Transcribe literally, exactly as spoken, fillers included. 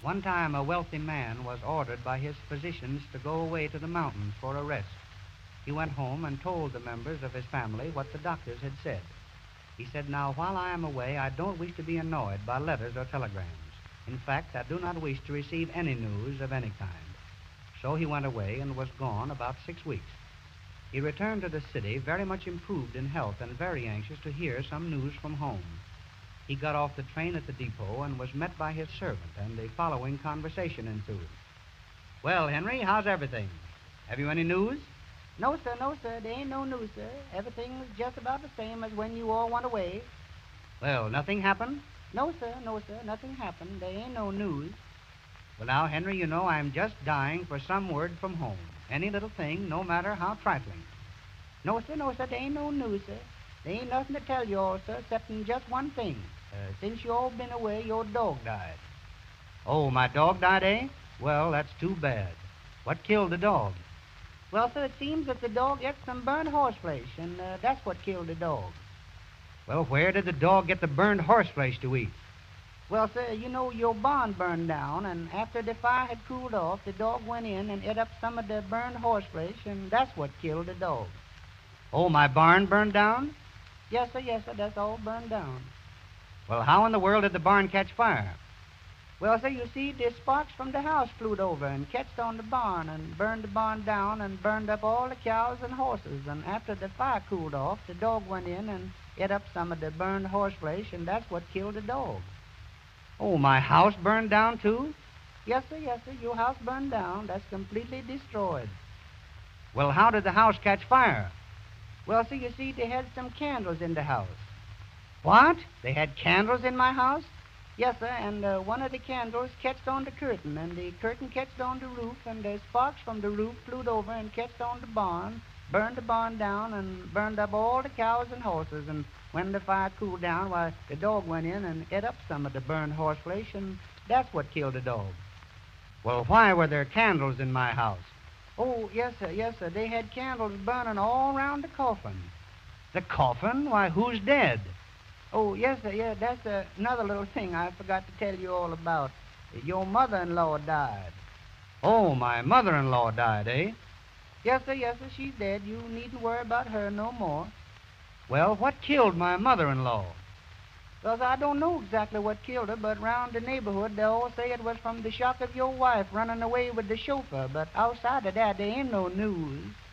One time, a wealthy man was ordered by his physicians to go away to the mountains for a rest. He went home and told the members of his family what the doctors had said. He said, "Now, while I am away, I don't wish to be annoyed by letters or telegrams. In fact, I do not wish to receive any news of any kind." So he went away and was gone about six weeks. He returned to the city very much improved in health and very anxious to hear some news from home. He got off the train at the depot and was met by his servant, and the following conversation ensued. "Well, Henry, how's everything? Have you any news?" No, sir, no, sir. There ain't no news, sir. Everything's just about the same as when you all went away. "Well, nothing happened?" No, sir, no, sir. Nothing happened. There ain't no news. "Well, now, Henry, you know I'm just dying for some word from home. Any little thing, no matter how trifling." No, sir, no, sir. There ain't no news, sir. There ain't nothing to tell you all, sir, excepting just one thing. Uh, since you all been away, your dog died. "Oh, my dog died, eh? Well, that's too bad. What killed the dog?" Well, sir, it seems that the dog ate some burned horseflesh, and uh, that's what killed the dog. "Well, where did the dog get the burned horseflesh to eat?" Well, sir, you know your barn burned down, and after the fire had cooled off, the dog went in and ate up some of the burned horseflesh, and that's what killed the dog. "Oh, my barn burned down?" Yes, sir, yes, sir, that's all burned down. "Well, how in the world did the barn catch fire?" Well, sir, you see, the sparks from the house flew over and catched on the barn and burned the barn down and burned up all the cows and horses. And after the fire cooled off, the dog went in and ate up some of the burned horseflesh, and that's what killed the dog. "Oh, my house burned down, too?" Yes, sir, yes, sir, your house burned down. That's completely destroyed. "Well, how did the house catch fire?" Well, sir, you see, they had some candles in the house. "What? They had candles in my house?" Yes, sir, and uh, one of the candles catched on the curtain, and the curtain catched on the roof, and the sparks from the roof flew over and catched on the barn, burned the barn down, and burned up all the cows and horses. And when the fire cooled down, why, the dog went in and ate up some of the burned horseflesh, and that's what killed the dog. "Well, why were there candles in my house?" Oh, yes, sir, yes, sir. They had candles burning all around the coffin. "The coffin? Why, who's dead?" Oh, yes, sir, yeah, that's uh, another little thing I forgot to tell you all about. Your mother-in-law died. "Oh, my mother-in-law died, eh?" Yes, sir, yes, sir, she's dead. You needn't worry about her no more. "Well, what killed my mother-in-law?" Because I don't know exactly what killed her, but round the neighborhood they all say it was from the shock of your wife running away with the chauffeur. But outside of that, there ain't no news.